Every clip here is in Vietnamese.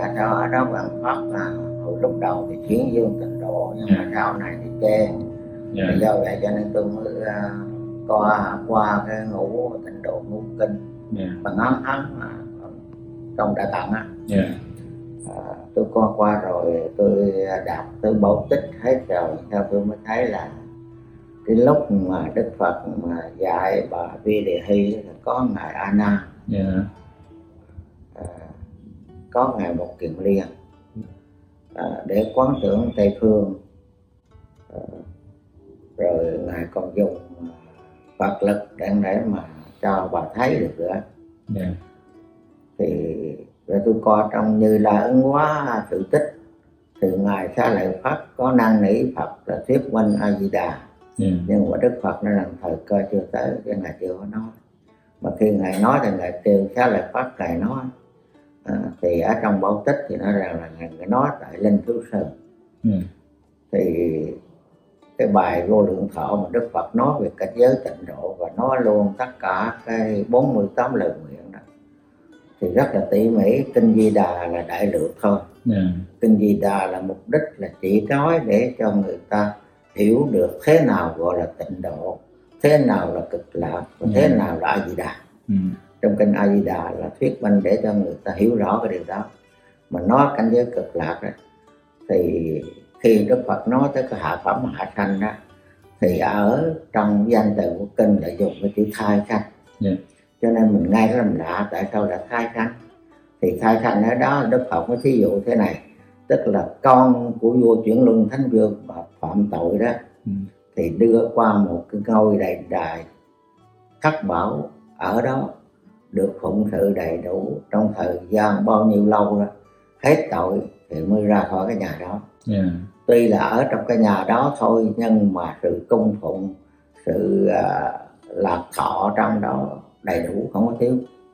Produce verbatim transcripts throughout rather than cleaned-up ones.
tại sao ở đó bạn Pháp là hồi lúc đầu thì chuyển dương tịnh độ, nhưng mà sau này thì chê. Yeah. Do vậy cho nên tôi mới uh, qua qua cái ngũ tịnh độ ngũ kinh. Yeah. Và ngắn ngắn trong Đại Tạng á. Yeah. À, tôi qua qua rồi tôi đọc tới Bảo Tích hết rồi, theo tôi mới thấy là cái lúc mà Đức Phật mà dạy bà Vi Đề Hy là có ngài A Nan. Yeah. À, có ngài Một Kiền Liên, à, để quán tưởng Tây Phương. À, rồi ngài còn dùng Phật lực để để mà cho bà thấy được nữa. Yeah. Thì rồi tôi coi trong Như Lai Ấn Hóa Tự Tích thì ngài Xá Lợi Phất có năn nỉ Phật là thuyết minh A Di Đà. Yeah. Nhưng mà Đức Phật nó rằng thời cơ chưa tới, cái ngài chưa có nói. Mà khi ngài nói thì ngài kêu Xá Lợi Phất ngài nói. À, thì ở trong Bảo Tích thì nói rằng là ngài nói tại Linh Thiếu Sơn. Yeah. Thì cái bài Vô Lượng Thọ mà Đức Phật nói về cảnh giới tịnh độ và nói luôn tất cả cái bốn mươi tám lời nguyện đó thì rất là tỉ mỉ. Kinh Di Đà là đại lược thôi. Yeah. Kinh Di Đà là mục đích là chỉ nói để cho người ta hiểu được thế nào gọi là tịnh độ, thế nào là cực lạc và thế yeah. nào là A Di Đà. Yeah. Trong kinh A Di Đà là thuyết minh để cho người ta hiểu rõ cái điều đó. Mà nói cảnh giới cực lạc đó thì khi Đức Phật nói tới cái hạ phẩm hạ sanh đó thì ở trong danh từ của kinh lại dùng cái chữ thai sanh. Yeah. Cho nên mình nghe làm lạ tại sao là thai sanh. Thì thai sanh ở đó Đức Phật mới thí dụ thế này, tức là con của vua Chuyển Luân Thánh Vương mà phạm tội đó. Ừ. Thì đưa qua một cái ngôi đài đài thất bảo, ở đó được phụng sự đầy đủ trong thời gian bao nhiêu lâu đó, hết tội thì mới ra khỏi cái nhà đó. Yeah. Tuy là ở trong cái nhà đó thôi nhưng mà sự cung phụng, sự uh, lạc thọ trong đó đầy đủ, không có thiếu.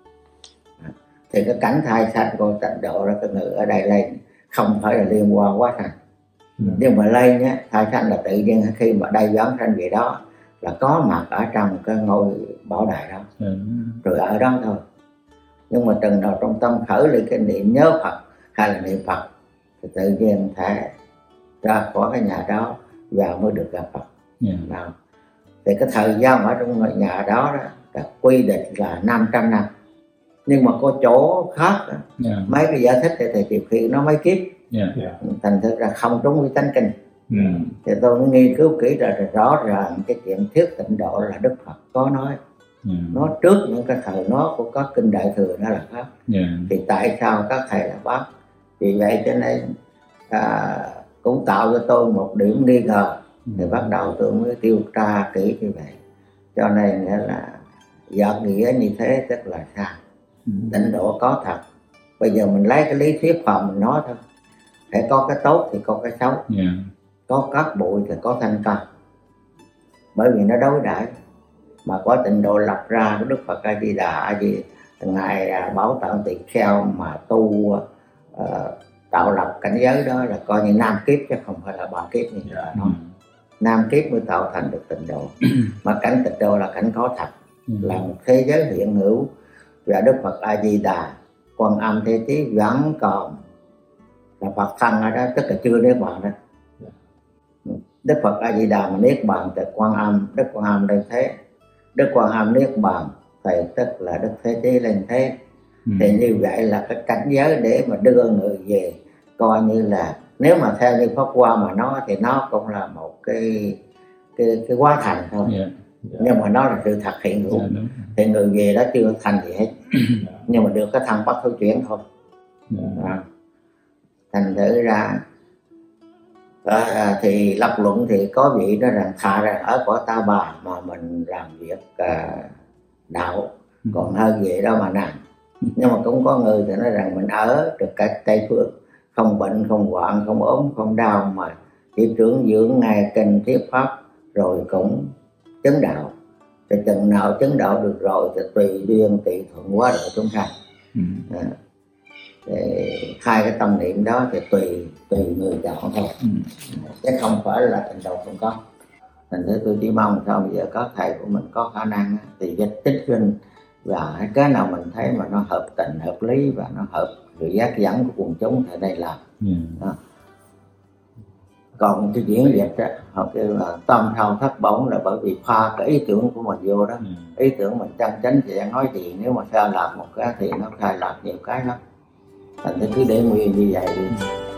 Thì cái cảnh thai sanh của tịnh độ đó, cái ngữ ở đây lên không phải là liên quan quá sanh. Yeah. Nhưng mà lên á, thai sanh là tự nhiên khi mà đây dẫn sanh về đó là có mặt ở trong cái ngôi bảo đài đó. Yeah. Rồi ở đó thôi. Nhưng mà chừng nào trong tâm khởi lên cái niệm nhớ Phật hay là niệm Phật thì tự nhiên thể ra khỏi cái nhà đó và mới được gặp Phật. Yeah. Nào. Thì cái thời gian ở trong nhà đó, đó là quy định là năm trăm năm. Nhưng mà có chỗ khác. Yeah. Mấy cái giải thích thì thầy Tiệp Khi nó mấy kiếp. Yeah. Yeah. Thành thực ra không trúng với tánh kinh. Yeah. Thì tôi mới nghiên cứu kỹ ra rõ ràng cái chuyện thuyết tịnh độ là Đức Phật có nói. Yeah. Nó trước những cái thời nó của các kinh Đại Thừa nó là khác. Yeah. Thì tại sao các thầy là bác? Vì vậy cho nên à, cũng tạo cho tôi một điểm nghi ngờ. Yeah. Thì bắt đầu tôi mới điều tra kỹ như vậy. Cho nên là giọt nghĩa như thế tức là sao? Yeah. Tịnh độ có thật. Bây giờ mình lấy cái lý thuyết Phật mình nói thôi. Phải có cái tốt thì có cái xấu. Yeah. Có cát bụi thì có thanh cao. Bởi vì nó đối đãi. Mà có tịnh độ lập ra của Đức Phật A Di Đà, A Di ngài Bảo Tạng Tỳ Kheo mà tu uh, tạo lập cảnh giới đó là coi như nam kiếp chứ không phải là ba kiếp như thế đó. Nam kiếp mới tạo thành được tịnh độ. Mà cảnh tịnh độ là cảnh có thật, là một thế giới hiện hữu. Và Đức Phật A Di Đà, Quan Âm Thế Chí vẫn còn là Phật thân ở đó, tức là chưa niết bàn đó. Đức Phật A Di Đà mà niết bàn thì Quan Âm, Đức Quan Âm lên thế. Đức Quan Âm niết bàn thì tức là Đức Thế Chí lên thế. Ừ. Thì như vậy là cái cảnh giới để mà đưa người về, coi như là nếu mà theo như Pháp Hoa mà nói thì nó cũng là một cái cái, cái quá thành thôi. Yeah. Yeah. Nhưng mà nó là sự thật hiện hữu. Yeah, thì người về đó chưa thành gì hết. Yeah. Nhưng mà được cái thân bất thối chuyển thôi. Yeah. À. Thành thử ra à, thì lập luận thì có vị đó rằng thà rằng ở cõi Ta Bà mà mình làm việc à, đạo còn hơn vậy đó mà nằm. Nhưng mà cũng có người thì nói rằng mình ở được cả Tây Phương, không bệnh, không hoạn, không ốm, không đau mà chỉ trưởng dưỡng ngày kinh thuyết pháp rồi cũng chứng đạo. Thì chừng nào chứng đạo được rồi thì tùy duyên tùy thuận quá độ chúng sanh. Ừ. À, hai cái tâm niệm đó thì tùy tùy người chọn thôi. Ừ. Chứ không phải là tịnh độ không có. Thành thế tôi chỉ mong sao bây giờ có thầy của mình có khả năng thì dịch tích sinh và cái nào mình thấy mà nó hợp tình hợp lý và nó hợp sự giác dẫn của quần chúng tại đây làm. Yeah. Đó. Còn cái diễn dịch đó, họ kêu là tâm thao thất bổng, là bởi vì pha cái ý tưởng của mình vô đó. Yeah. Ý tưởng mình chân chánh thì nói gì, nếu mà sai lạc một cái thì nó sai lạc nhiều cái lắm. Thành ra cứ để nguyên như vậy đi.